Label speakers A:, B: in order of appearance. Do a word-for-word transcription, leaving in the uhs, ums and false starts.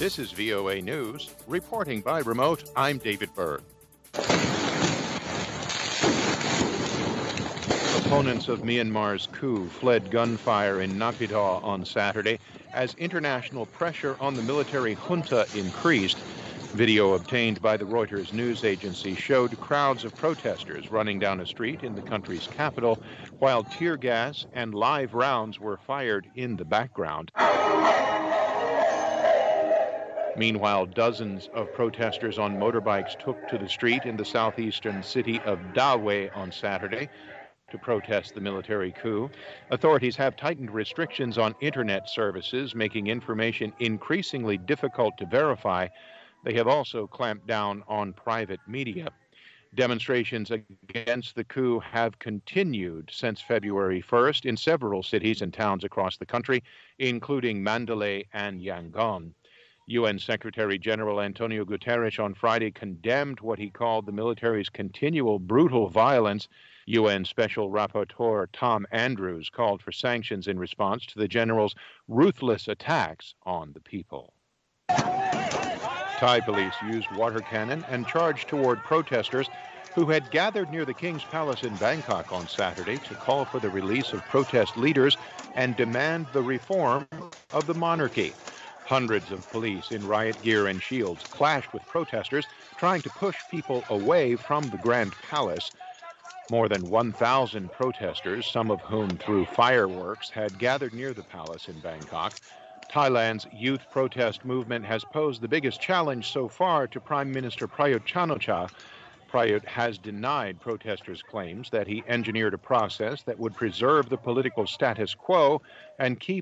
A: This is V O A News. Reporting by remote, I'm David Berg. Opponents of Myanmar's coup fled gunfire in Naypyidaw on Saturday as international pressure on the military junta increased. Video obtained by the Reuters news agency showed crowds of protesters running down a street in the country's capital, while tear gas and live rounds were fired in the background. Meanwhile, dozens of protesters on motorbikes took to the street in the southeastern city of Dawe on Saturday to protest the military coup. Authorities have tightened restrictions on internet services, making information increasingly difficult to verify. They have also clamped down on private media. Demonstrations against the coup have continued since February first in several cities and towns across the country, including Mandalay and Yangon. U N Secretary General Antonio Guterres on Friday condemned what he called the military's continual brutal violence. U N Special Rapporteur Tom Andrews called for sanctions in response to the general's ruthless attacks on the people. Thai police used water cannon and charged toward protesters who had gathered near the King's Palace in Bangkok on Saturday to call for the release of protest leaders and demand the reform of the monarchy. Hundreds of police in riot gear and shields clashed with protesters trying to push people away from the Grand Palace. More than one thousand protesters, some of whom threw fireworks, had gathered near the palace in Bangkok. Thailand's youth protest movement has posed the biggest challenge so far to Prime Minister Prayut Chan-o-cha. Prayut has denied protesters' claims that he engineered a process that would preserve the political status quo and keep